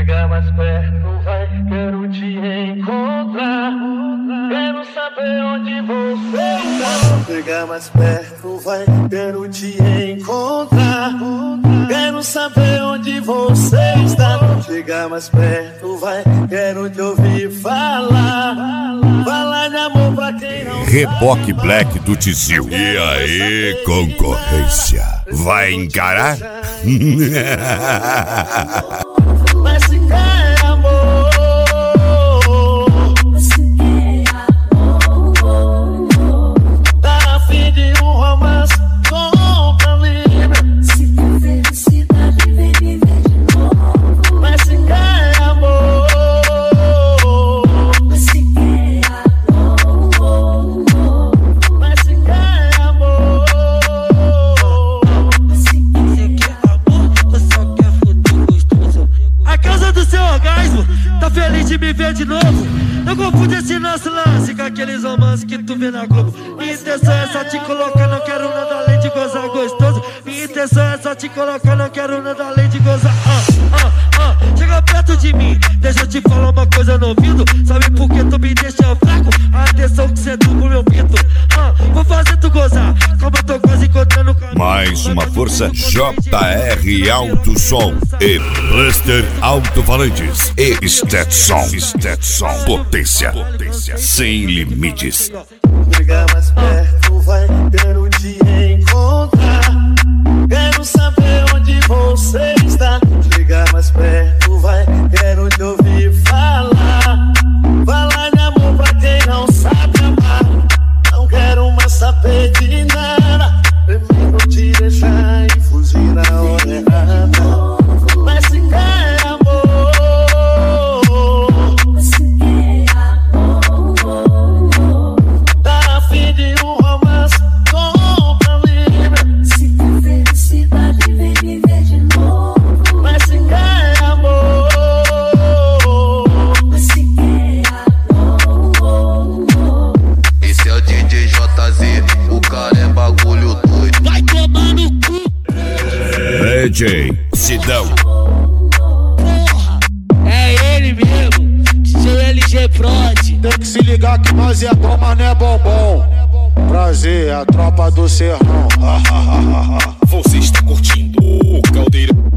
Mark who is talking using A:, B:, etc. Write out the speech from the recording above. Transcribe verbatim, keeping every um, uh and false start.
A: Chega mais perto, vai, quero te encontrar. Quero saber onde você está. Chega mais perto, vai, quero te encontrar. Quero saber onde você está. Chega mais perto, vai, quero te ouvir falar. Falar de amor pra quem não
B: Reboque Black do Tizil. E aí, concorrência? Vai encarar?
A: Mas se quer amor,
C: Você quer amor,
A: tá a fim de um romance, compra livre.
C: se quer felicidade, vem me ver de novo.
A: Mas se quer amor,
C: Você quer amor,
A: mas se quer amor,
C: você quer
D: Você só quer futuro gostoso. A causa do seu orgasmo, tá feliz de me ver de novo? Não confunde esse nosso lance com aqueles romances que tu vê na Globo. Minha intenção é só te colocar, não quero nada além de gozar gostoso. Minha intenção é só te colocar, não quero nada além de gozar. Ah, ah, ah, chega perto de mim, deixa eu te falar uma coisa no ouvido. Sabe por que tu me deixa fraco? A atenção que cê deu pro meu pinto. Ah, vou fazer tu gozar, como eu tô quase encontrando o caminho.
B: Mais uma força J R Alto Som e Blaster Alto-Falantes e Stetson. Stetson. Potência. Potência sem limites.
A: chega mais perto, vai, quero te encontrar. Quero saber onde você está. Chega mais perto, vai, quero te ouvir falar. Falar de amor pra quem não sabe amar. Não quero mais saber de nada. Prefiro te deixar e fugir na hora errada. Mas se quer amor,
C: Você quer amor,
A: tá a fim de um romance, compra livre.
C: se quer felicidade, vem me ver de novo.
A: Mas se quer amor,
C: Você quer amor,
E: Esse é o D J J Z, o cara é bagulho doido.
D: Vai tomar no cu,
B: D J Sidão.
D: porra! É ele mesmo, seu L G Prod.
F: Tem que se ligar que nós é bom, mas não é bombom. Prazer, a tropa do serrão.
G: Você está curtindo o Caldeirão.